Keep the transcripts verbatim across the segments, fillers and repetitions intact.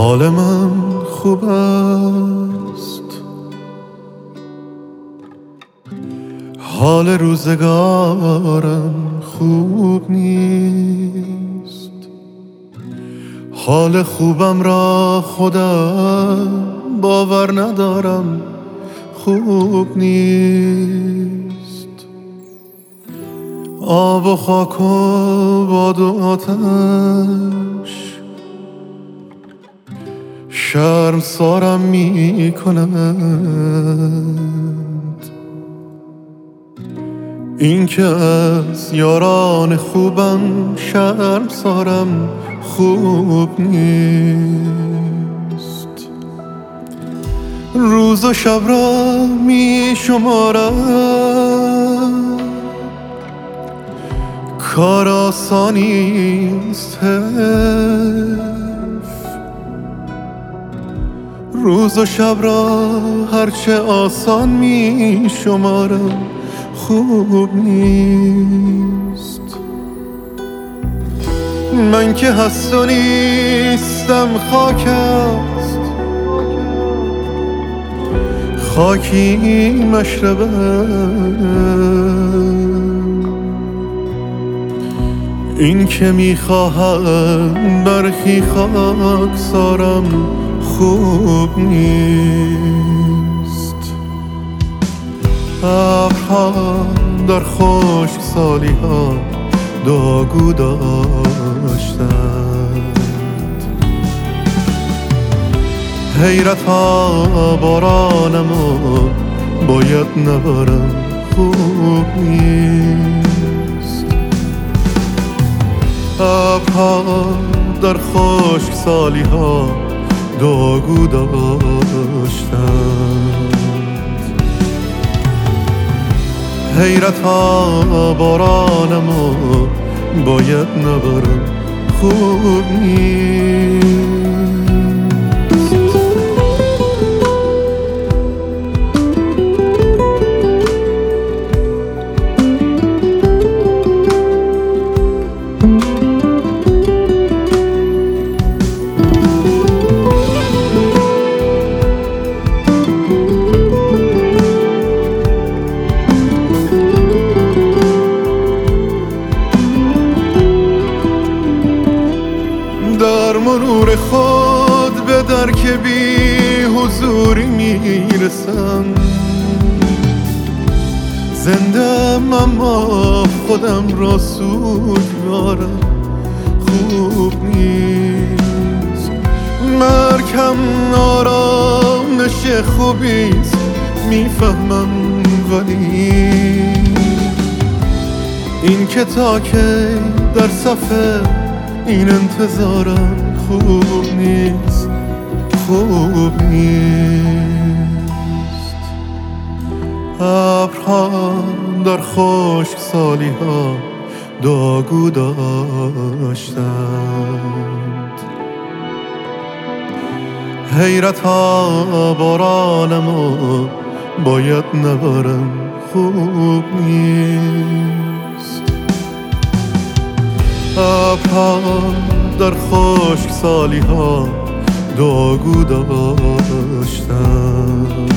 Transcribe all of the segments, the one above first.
حال من خوب است، حال روزگارم خوب نیست. حال خوبم را خودم باور ندارم خوب نیست. آب و خاک و باد و آتش شرمسارم می کنند. این که از یاران خوبم شرمسارم خوب نیست. روز و شب را می شمارم، کار آسانیست حیف. روز و شب را هرچه آسان می شمارم خوب نیست. من که هست و نیستم خاک است، خاکی مشربم. این که میخواهم برخی خاکسارم خوب نیست. ابرها در خشک سالی ها دعاگو داشتند. حیرتا بارانمو باید نبارم خوب نیست. ابرها در خشک سالی ها دعاگو داشتند. حیرتا بارانمو باید نبارم خوب نیست. در مرور خود به درک بی حضوری میرسم. زنده‌ام اما خودم را سوگوارم خوب نیست. مرگم آرامش خوبیست میفهمم، ولی این که تا که در صفحه این انتظارم خوب نیست، خوب نیست. ابرها در خشک سالی ها دعاگو داشتند. حیرتا بارانمو باید نبارم خوب نیست. ابرها در خشک سالی ها دعاگو داشتند.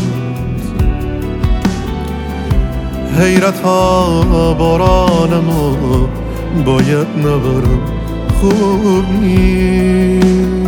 حیرتا بارانمو باید نبارم خوب نیست.